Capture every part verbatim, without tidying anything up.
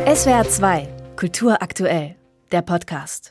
S W R zwei, Kultur aktuell, der Podcast.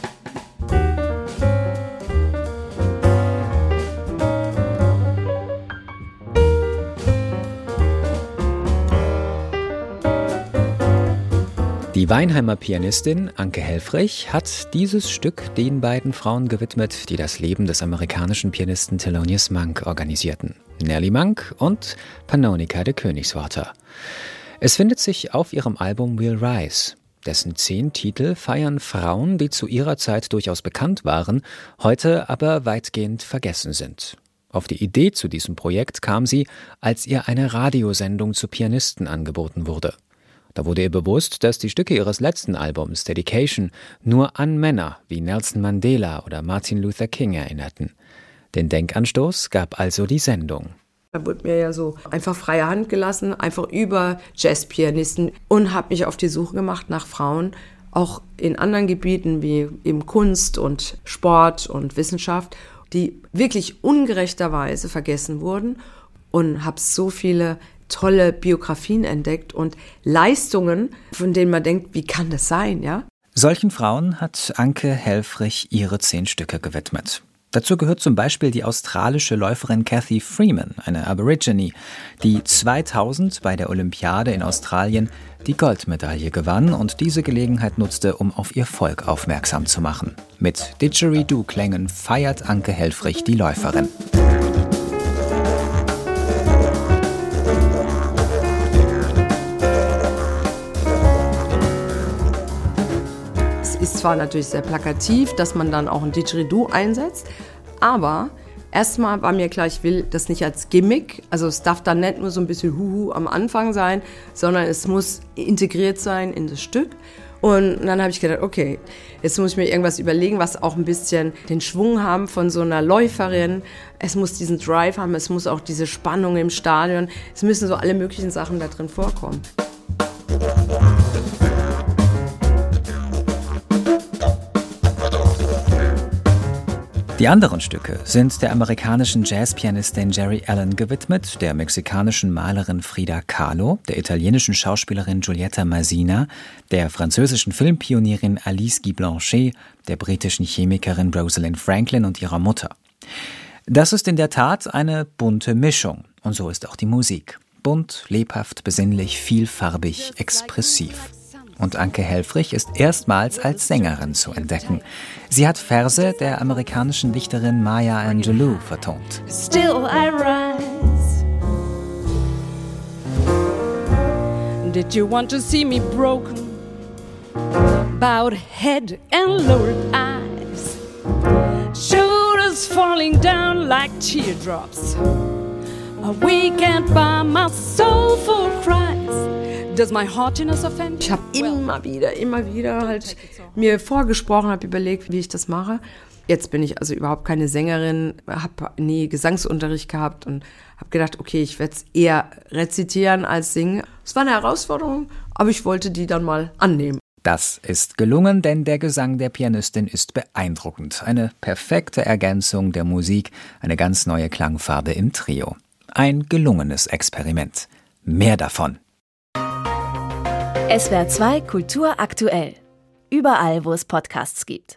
Die Weinheimer Pianistin Anke Helfrich hat dieses Stück den beiden Frauen gewidmet, die das Leben des amerikanischen Pianisten Thelonious Monk organisierten. Nellie Monk und Pannonica de Koenigswarter. Es findet sich auf ihrem Album We'll Rise. Dessen zehn Titel feiern Frauen, die zu ihrer Zeit durchaus bekannt waren, heute aber weitgehend vergessen sind. Auf die Idee zu diesem Projekt kam sie, als ihr eine Radiosendung zu Pianisten angeboten wurde. Da wurde ihr bewusst, dass die Stücke ihres letzten Albums, Dedication, nur an Männer wie Nelson Mandela oder Martin Luther King erinnerten. Den Denkanstoß gab also die Sendung. Da wurde mir ja so einfach freie Hand gelassen, einfach über Jazzpianisten, und habe mich auf die Suche gemacht nach Frauen, auch in anderen Gebieten wie eben Kunst und Sport und Wissenschaft, die wirklich ungerechterweise vergessen wurden, und habe so viele tolle Biografien entdeckt und Leistungen, von denen man denkt, wie kann das sein, ja? Solchen Frauen hat Anke Helfrich ihre zehn Stücke gewidmet. Dazu gehört zum Beispiel die australische Läuferin Cathy Freeman, eine Aborigine, die zweitausend bei der Olympiade in Australien die Goldmedaille gewann und diese Gelegenheit nutzte, um auf ihr Volk aufmerksam zu machen. Mit Didgeridoo-Klängen feiert Anke Helfrich die Läuferin. Ist zwar natürlich sehr plakativ, dass man dann auch ein Didgeridoo einsetzt, aber erstmal war mir klar, ich will das nicht als Gimmick, also es darf dann nicht nur so ein bisschen Huhu am Anfang sein, sondern es muss integriert sein in das Stück. Und dann habe ich gedacht, okay, jetzt muss ich mir irgendwas überlegen, was auch ein bisschen den Schwung haben von so einer Läuferin. Es muss diesen Drive haben, es muss auch diese Spannung im Stadion, es müssen so alle möglichen Sachen da drin vorkommen. Die anderen Stücke sind der amerikanischen Jazzpianistin Jerry Allen gewidmet, der mexikanischen Malerin Frida Kahlo, der italienischen Schauspielerin Giulietta Masina, der französischen Filmpionierin Alice Guy Blanchet, der britischen Chemikerin Rosalind Franklin und ihrer Mutter. Das ist in der Tat eine bunte Mischung, und so ist auch die Musik. Bunt, lebhaft, besinnlich, vielfarbig, expressiv. Und Anke Helfrich ist erstmals als Sängerin zu entdecken. Sie hat Verse der amerikanischen Dichterin Maya Angelou vertont. Still I rise. Did you want to see me broken? Bowed head and lowered eyes. Shoulders falling down like teardrops. A weekend by my soulful cries. Does my haughtiness offend you? Ich habe immer wieder, immer wieder halt mir vorgesprochen, habe überlegt, wie ich das mache. Jetzt bin ich also überhaupt keine Sängerin, habe nie Gesangsunterricht gehabt und habe gedacht, okay, ich werde es eher rezitieren als singen. Es war eine Herausforderung, aber ich wollte die dann mal annehmen. Das ist gelungen, denn der Gesang der Pianistin ist beeindruckend. Eine perfekte Ergänzung der Musik, eine ganz neue Klangfarbe im Trio. Ein gelungenes Experiment. Mehr davon. S W R zwei, Kultur aktuell. Überall, wo es Podcasts gibt.